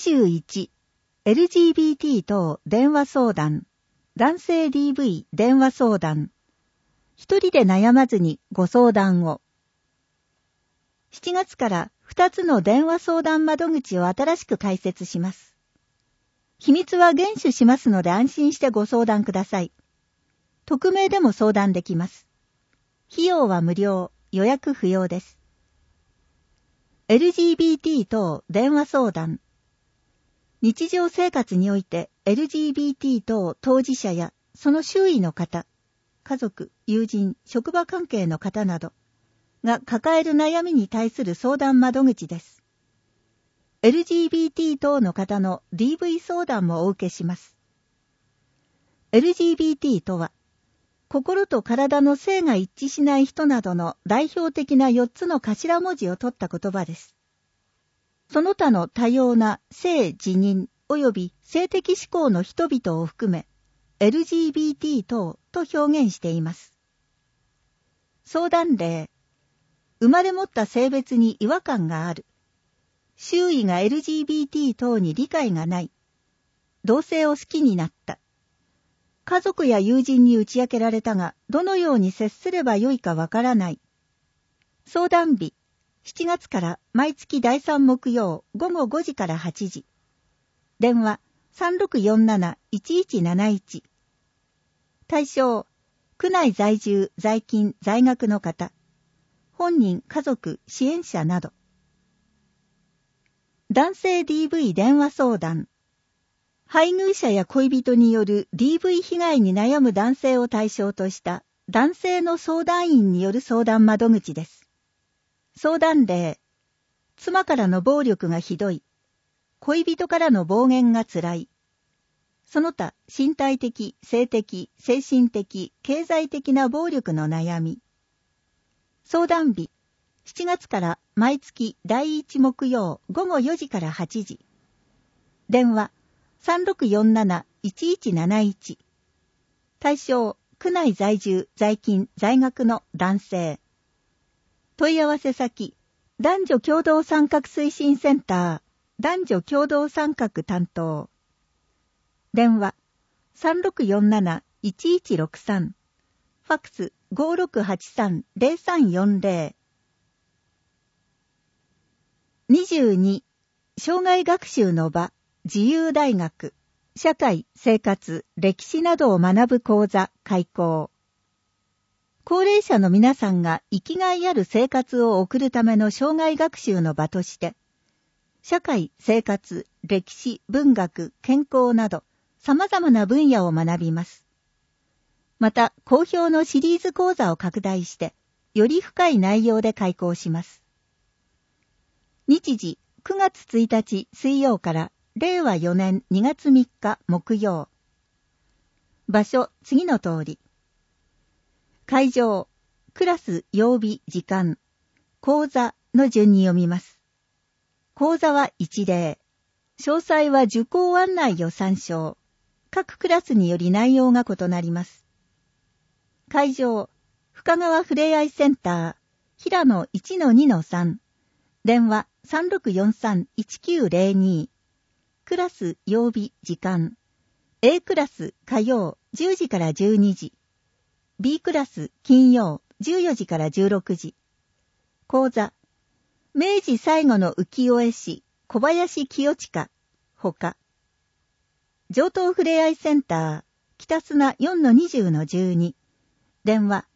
21、LGBT 等電話相談、男性 DV 電話相談。一人で悩まずにご相談を。7月から2つの電話相談窓口を新しく開設します。秘密は厳守しますので安心してご相談ください。匿名でも相談できます。費用は無料、予約不要です。LGBT 等電話相談。日常生活において LGBT 等当事者やその周囲の方、家族、友人、職場関係の方などが抱える悩みに対する相談窓口です。LGBT 等の方の DV 相談もお受けします。LGBT とは、心と体の性が一致しない人などの代表的な4つの頭文字を取った言葉です。その他の多様な性自認及び性的指向の人々を含め、LGBT 等と表現しています。相談例。生まれ持った性別に違和感がある。周囲が LGBT 等に理解がない。同性を好きになった。家族や友人に打ち明けられたが、どのように接すればよいかわからない。相談日。7月から毎月第3木曜午後5時から8時。電話3647-1171。対象、区内在住、在勤、在学の方。本人、家族、支援者など。男性 DV 電話相談。配偶者や恋人による DV 被害に悩む男性を対象とした男性の相談員による相談窓口です。相談例。妻からの暴力がひどい。恋人からの暴言がつらい。その他、身体的、性的、精神的、経済的な暴力の悩み。相談日。7月から毎月第1木曜午後4時から8時。電話3647-1171。対象、区内在住、在勤、在学の男性。問い合わせ先、男女共同参画推進センター、男女共同参画担当。電話、3647-1163。ファックス、5683-0340。22、障害学習の場、自由大学、社会、生活、歴史などを学ぶ講座、開講。高齢者の皆さんが生きがいある生活を送るための障害学習の場として、社会、生活、歴史、文学、健康など様々な分野を学びます。また、好評のシリーズ講座を拡大して、より深い内容で開講します。日時、9月1日水曜から令和4年2月3日木曜。場所、次の通り。会場、クラス、曜日、時間、講座の順に読みます。講座は一例。詳細は受講案内を参照。各クラスにより内容が異なります。会場、深川ふれあいセンター、平野 1-2-3。電話3643-1902。クラス、曜日、時間。A クラス、火曜、10時から12時。B クラス、金曜、14時から16時。講座。明治最後の浮世絵師、小林清親。ほか。上東ふれあいセンター、北砂 4-20-12。電話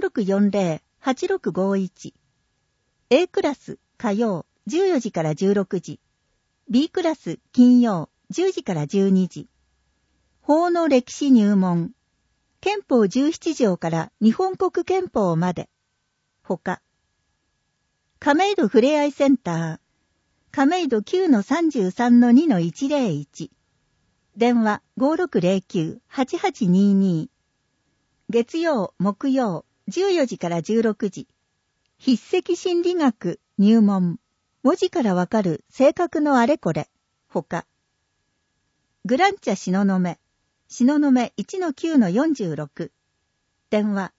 3640-8651。A クラス、火曜、14時から16時。B クラス、金曜、10時から12時。法の歴史入門。憲法17条から日本国憲法まで。ほか。亀戸ふれあいセンター。亀戸 9-33-2-101。電話5609-8822。月曜、木曜、14時から16時。筆跡心理学、入門。文字からわかる性格のあれこれ。ほか。グランチャ東雲。東雲 1-9-46。電話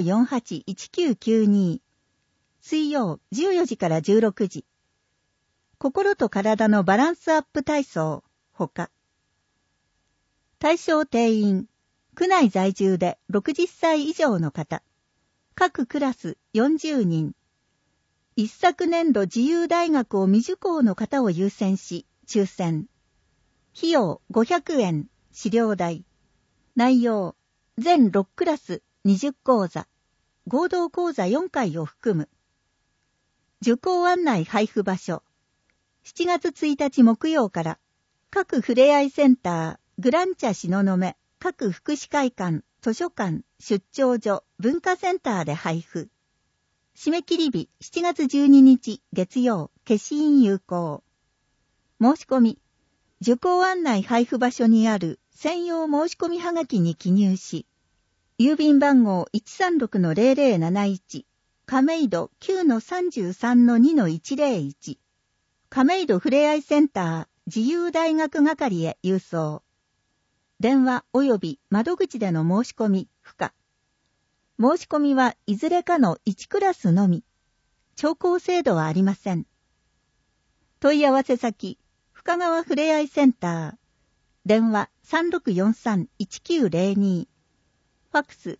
5548-1992。水曜14時から16時。 心と体のバランスアップ体操、ほか。対象定員、区内在住で60歳以上の方。各クラス40人。一昨年度自由大学を未受講の方を優先し、抽選。費用500円、資料代。内容、全6クラス20講座。合同講座4回を含む。受講案内配布場所。7月1日木曜から、各ふれあいセンター、グランチャ東雲、各福祉会館、図書館、出張所、文化センターで配布。締め切り日7月12日月曜、消印有効。申し込み、受講案内配布場所にある専用申し込みはがきに記入し、郵便番号 136-0071、亀戸 9-33-2-101、亀戸ふれあいセンター自由大学係へ郵送。電話及び窓口での申し込み不可。申し込みはいずれかの1クラスのみ。聴講制度はありません。問い合わせ先、深川ふれあいセンター。電話 3643-1902。ファックス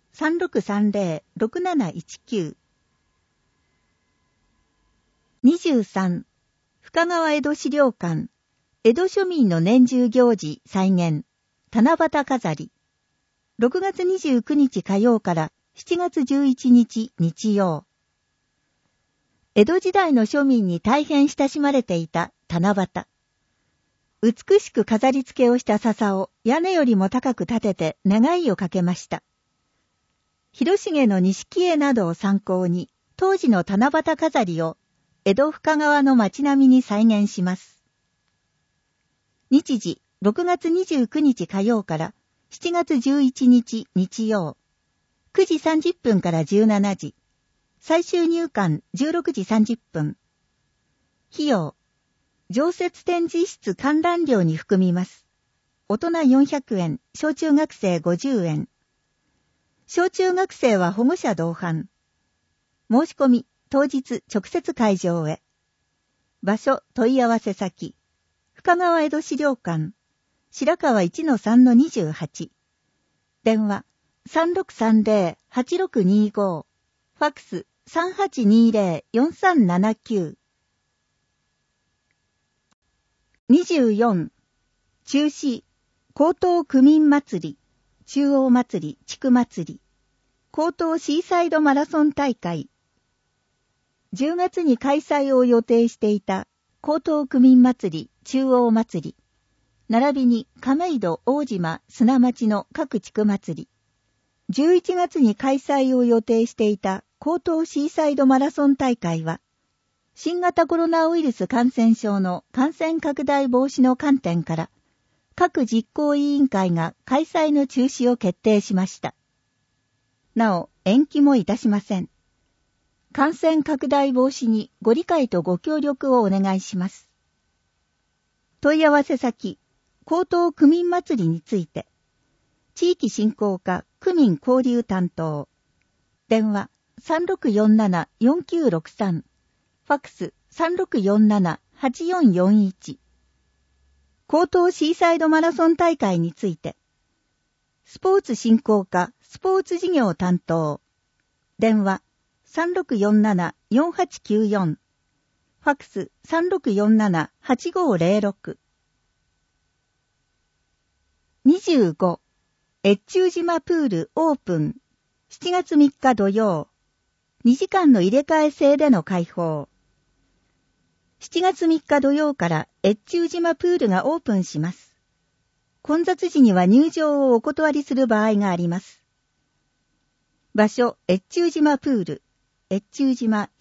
3630-6719。23. 深川江戸資料館。江戸庶民の年中行事再現。七夕飾り。6月29日火曜から7月11日日曜。江戸時代の庶民に大変親しまれていた七夕。美しく飾り付けをした笹を屋根よりも高く立てて願いをかけました。広重の錦絵などを参考に、当時の七夕飾りを江戸深川の街並みに再現します。日時、6月29日火曜から7月11日日曜。9時30分から17時。最終入館16時30分。費用。常設展示室観覧料に含みます。大人400円、小中学生50円。小中学生は保護者同伴。申し込み、当日直接会場へ。場所、問い合わせ先。深川江戸資料館。白川 1-3-28。電話、3630-8625。ファックス、3820-4379。24. 中止、江東区民祭り、中央祭り、地区祭り、江東シーサイドマラソン大会。10月に開催を予定していた江東区民祭り、中央祭り、並びに亀戸、大島、砂町の各地区祭り。11月に開催を予定していた江東シーサイドマラソン大会は、新型コロナウイルス感染症の感染拡大防止の観点から、各実行委員会が開催の中止を決定しました。なお、延期もいたしません。感染拡大防止にご理解とご協力をお願いします。問い合わせ先、江東区民祭りについて、地域振興課区民交流担当。電話、3647-4963。ファックス、3647-8441。江東シーサイドマラソン大会について、スポーツ振興課スポーツ事業担当。電話、3647-4894。ファックス、3647-8506。25. 越中島プールオープン。7月3日土曜。2時間の入れ替え制での開放。7月3日土曜から越中島プールがオープンします。混雑時には入場をお断りする場合があります。場所、越中島プール。越中島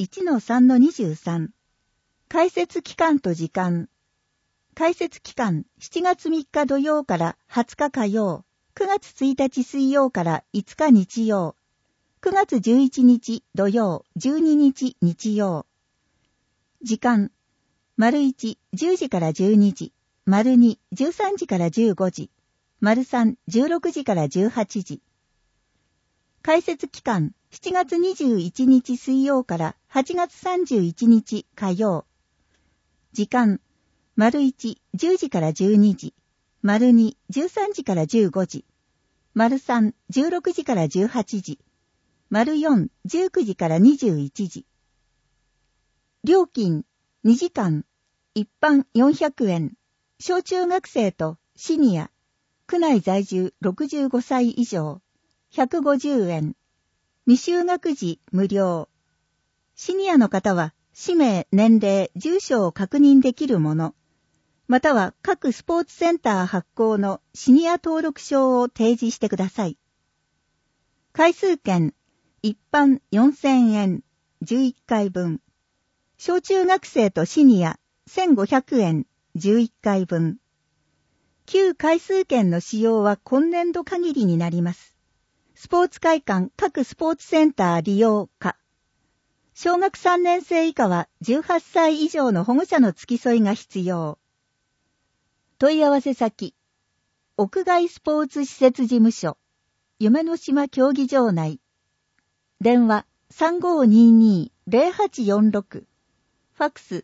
1-3-23。開設期間と時間。開設期間、7月3日土曜から20日火曜。9月1日水曜から5日日曜。9月11日土曜、12日日曜。時間、丸1、10時から12時。丸2、13時から15時。丸3、16時から18時。開設期間、7月21日水曜から8月31日火曜。 時間、1、10時から12時、2、13時から15時、3、16時から18時、4、19時から21時。料金、2時間、一般400円、小中学生とシニア、区内在住65歳以上、150円。未就学時無料。シニアの方は、氏名、年齢、住所を確認できるもの、または各スポーツセンター発行のシニア登録証を提示してください。回数券、一般4000円、11回分。小中学生とシニア、1500円、11回分。旧回数券の使用は今年度限りになります。スポーツ会館各スポーツセンター利用可。小学3年生以下は18歳以上の保護者の付き添いが必要。問い合わせ先、屋外スポーツ施設事務所、夢の島競技場内。電話 3522-0846。ファックス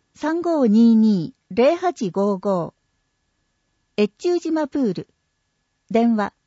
3522-0855。越中島プール。電話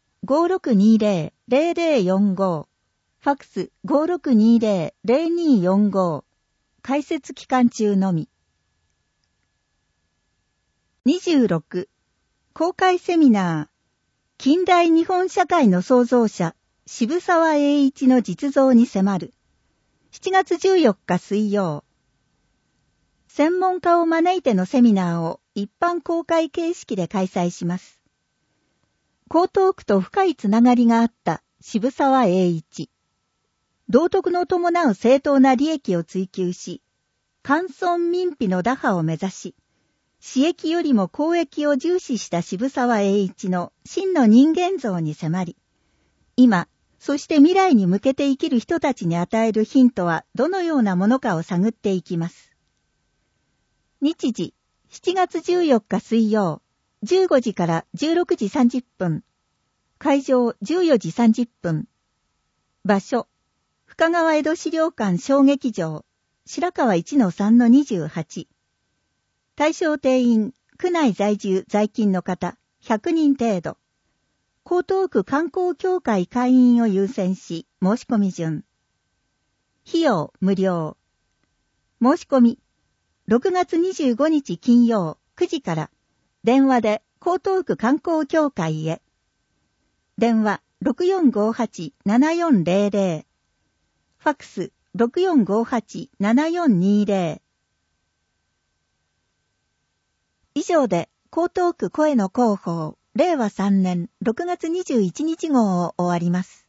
5620-0045。ファックス 5620-0245。開設期間中のみ。26. 公開セミナー。近代日本社会の創造者、渋沢栄一の実像に迫る。7月14日水曜。専門家を招いてのセミナーを一般公開形式で開催します。江東区と深いつながりがあった渋沢栄一。道徳の伴う正当な利益を追求し、官村民費の打破を目指し、私益よりも公益を重視した渋沢栄一の真の人間像に迫り、今、そして未来に向けて生きる人たちに与えるヒントはどのようなものかを探っていきます。日時、7月14日水曜、15時から16時30分。会場14時30分。場所、深川江戸資料館小劇場、白川 1-3-28。対象定員、区内在住在勤の方、100人程度。江東区観光協会会員を優先し、申し込み順。費用、無料。申し込み、6月25日金曜、9時から、電話で江東区観光協会へ。電話、6458-7400。ファックス、6458-7420。以上で、江東区声の広報、令和3年6月21日号を終わります。